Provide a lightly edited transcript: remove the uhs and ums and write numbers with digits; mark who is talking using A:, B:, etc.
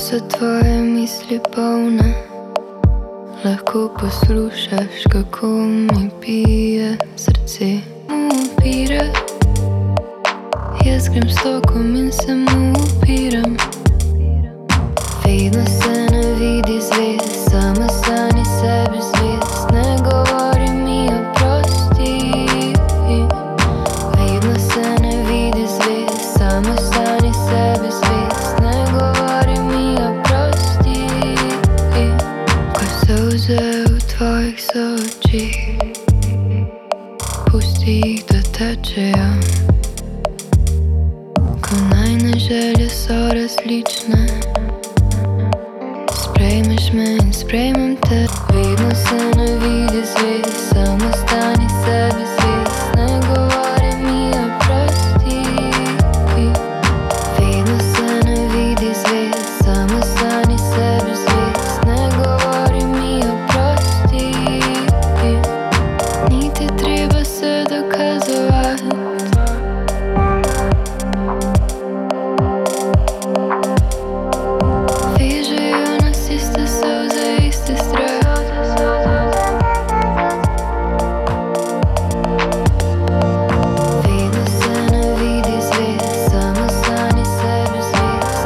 A: so tvoje misli polne, lahko poslušaš, kako mi pije srce. Mu upira, jaz grem s tokom in se mu upiram. Vedno se ne vidi zvezd, sama sani sebi zvezd. Ne govori mi oprosti. Vedno se ne vidi zvezd, sama sani sebi zvezd. Ne govori mi oprosti. Ko solze v tvojih sočih, pusti jih, da tečejo. Ko najne želje so različne, sprejmeš me in sprejmem te. Vedno se ne vidi